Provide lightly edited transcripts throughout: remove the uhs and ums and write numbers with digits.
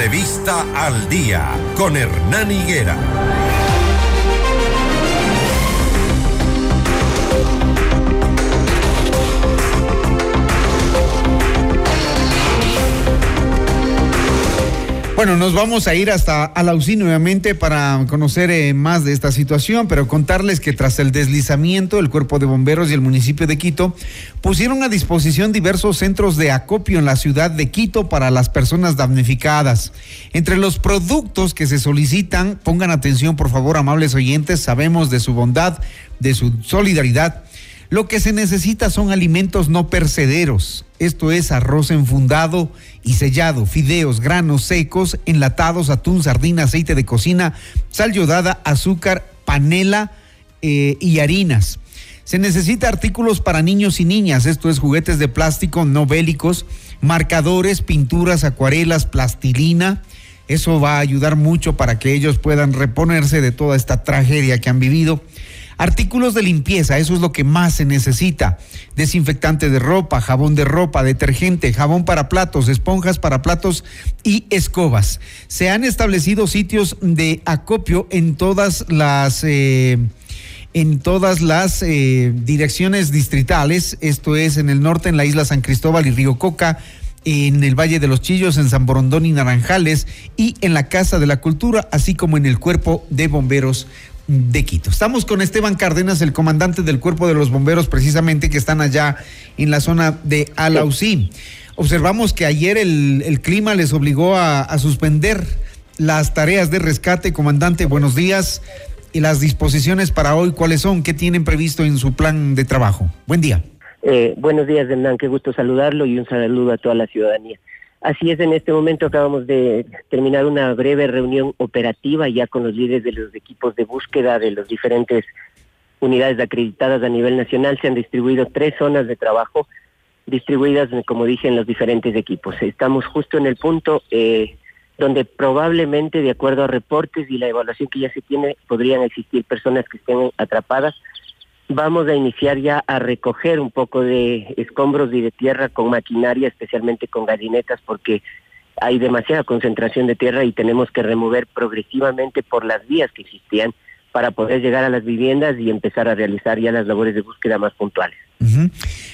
Entrevista al Día con Hernán Higuera. Bueno, nos vamos a ir hasta Alausí nuevamente para conocer más de esta situación, pero contarles que tras el deslizamiento, el Cuerpo de Bomberos y el municipio de Quito pusieron a disposición diversos centros de acopio en la ciudad de Quito para las personas damnificadas. Entre los productos que se solicitan, pongan atención por favor, amables oyentes, sabemos de su bondad, de su solidaridad. Lo que se necesita son alimentos no perecederos, esto es arroz enfundado y sellado, fideos, granos secos, enlatados, atún, sardina, aceite de cocina, sal yodada, azúcar, panela y harinas. Se necesita artículos para niños y niñas, esto es juguetes de plástico no bélicos, marcadores, pinturas, acuarelas, plastilina. Eso va a ayudar mucho para que ellos puedan reponerse de toda esta tragedia que han vivido. Artículos de limpieza, eso es lo que más se necesita. Desinfectante de ropa, jabón de ropa, detergente, jabón para platos, esponjas para platos y escobas. Se han establecido sitios de acopio en todas las direcciones distritales, esto es en el norte, en la isla San Cristóbal y Río Coca, en el Valle de los Chillos, en San Borondón y Naranjales y en la Casa de la Cultura, así como en el Cuerpo de Bomberos de Quito. Estamos con Esteban Cárdenas, el comandante del Cuerpo de los Bomberos, precisamente, que están allá en la zona de Alausí. Observamos que ayer el clima les obligó a suspender las tareas de rescate. Comandante, buenos días. Y las disposiciones para hoy, ¿cuáles son? ¿Qué tienen previsto en su plan de trabajo? Buen día. Buenos días, Hernán, qué gusto saludarlo y un saludo a toda la ciudadanía. Así es, en este momento acabamos de terminar una breve reunión operativa ya con los líderes de los equipos de búsqueda de las diferentes unidades acreditadas a nivel nacional. Se han distribuido 3 zonas de trabajo, distribuidas, como dije, en los diferentes equipos. Estamos justo en el punto donde probablemente, de acuerdo a reportes y la evaluación que ya se tiene, podrían existir personas que estén atrapadas. Vamos a iniciar ya a recoger un poco de escombros y de tierra con maquinaria, especialmente con gallinetas, porque hay demasiada concentración de tierra y tenemos que remover progresivamente por las vías que existían para poder llegar a las viviendas y empezar a realizar ya las labores de búsqueda más puntuales. Uh-huh.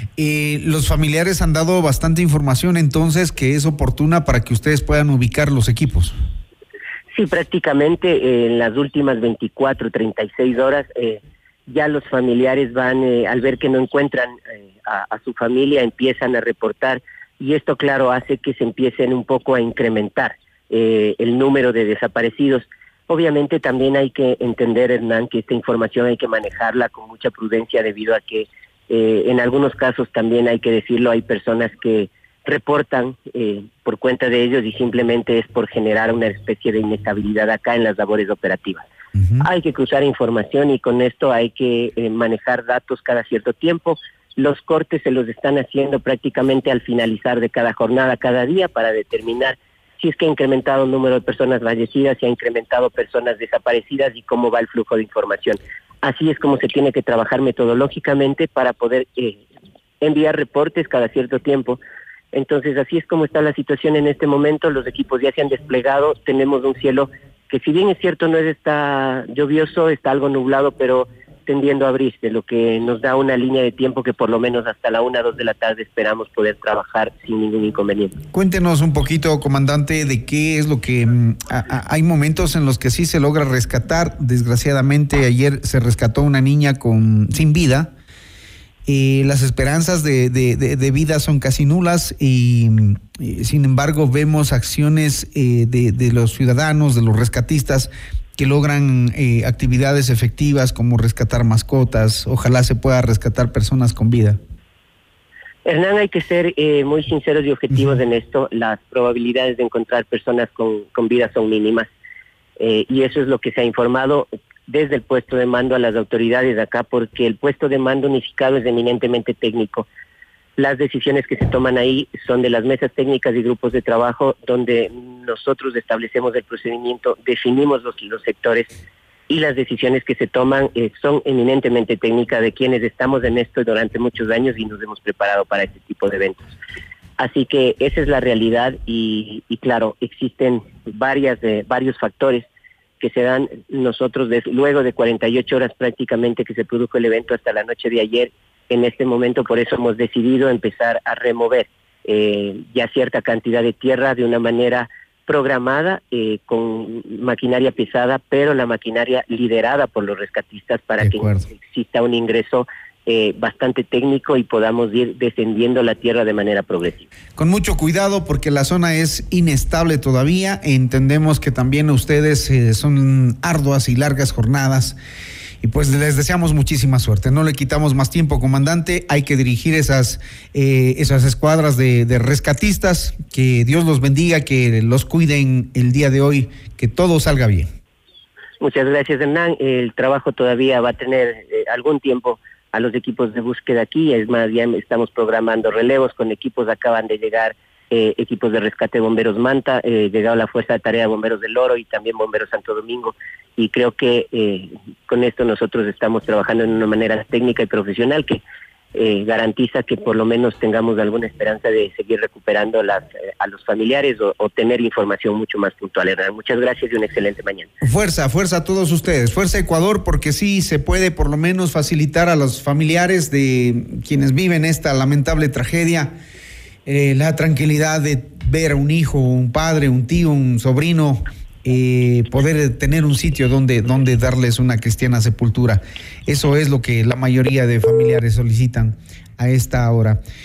Los familiares han dado bastante información entonces que es oportuna para que ustedes puedan ubicar los equipos. Sí, prácticamente en las últimas 24, 36 horas ya los familiares van, al ver que no encuentran a su familia, empiezan a reportar, y esto, claro, hace que se empiecen un poco a incrementar el número de desaparecidos. Obviamente también hay que entender, Hernán, que esta información hay que manejarla con mucha prudencia, debido a que en algunos casos también, hay que decirlo, hay personas que reportan por cuenta de ellos y simplemente es por generar una especie de inestabilidad acá en las labores operativas. Uh-huh. Hay que cruzar información y con esto hay que manejar datos cada cierto tiempo. Los cortes se los están haciendo prácticamente al finalizar de cada jornada, cada día, para determinar si es que ha incrementado el número de personas fallecidas, si ha incrementado personas desaparecidas y cómo va el flujo de información. Así es como se tiene que trabajar metodológicamente para poder enviar reportes cada cierto tiempo. Entonces, así es como está la situación en este momento. Los equipos ya se han desplegado, tenemos un cielo que, si bien es cierto no está lluvioso, está algo nublado, pero tendiendo a abrirse, lo que nos da una línea de tiempo que por lo menos hasta la 1, 2 de la tarde esperamos poder trabajar sin ningún inconveniente. Cuéntenos un poquito, comandante, de qué es lo que hay momentos en los que sí se logra rescatar. Desgraciadamente ayer se rescató una niña sin vida. Las esperanzas de vida son casi nulas y sin embargo vemos acciones de los ciudadanos, de los rescatistas, que logran actividades efectivas como rescatar mascotas. Ojalá se pueda rescatar personas con vida. Hernán, hay que ser muy sinceros y objetivos en esto. Las probabilidades de encontrar personas con vida son mínimas, y eso es lo que se ha informado desde el puesto de mando a las autoridades de acá, porque el puesto de mando unificado es eminentemente técnico. Las decisiones que se toman ahí son de las mesas técnicas y grupos de trabajo, donde nosotros establecemos el procedimiento, definimos los sectores, y las decisiones que se toman son eminentemente técnicas, de quienes estamos en esto durante muchos años y nos hemos preparado para este tipo de eventos. Así que esa es la realidad y claro, existen varios factores que se dan. Nosotros luego de 48 horas prácticamente que se produjo el evento hasta la noche de ayer, en este momento por eso hemos decidido empezar a remover ya cierta cantidad de tierra de una manera programada, con maquinaria pesada, pero la maquinaria liderada por los rescatistas para que exista un ingreso bastante técnico y podamos ir descendiendo la tierra de manera progresiva. Con mucho cuidado porque la zona es inestable todavía. Entendemos que también ustedes son arduas y largas jornadas y pues les deseamos muchísima suerte. No le quitamos más tiempo, comandante. Hay que dirigir esas escuadras de rescatistas. Que Dios los bendiga, que los cuiden el día de hoy, que todo salga bien. Muchas gracias, Hernán. El trabajo todavía va a tener algún tiempo a los equipos de búsqueda aquí. Es más, ya estamos programando relevos con equipos. Acaban de llegar equipos de rescate de bomberos Manta, llegado la Fuerza de Tarea de Bomberos del Oro y también Bomberos Santo Domingo, y creo que con esto nosotros estamos trabajando de una manera técnica y profesional que garantiza que por lo menos tengamos alguna esperanza de seguir recuperando a los familiares o tener información mucho más puntual. Hernán, muchas gracias y una excelente mañana. Fuerza a todos ustedes, fuerza Ecuador, porque sí se puede por lo menos facilitar a los familiares de quienes viven esta lamentable tragedia la tranquilidad de ver a un hijo, un padre, un tío, un sobrino, poder tener un sitio donde darles una cristiana sepultura. Eso es lo que la mayoría de familiares solicitan a esta hora.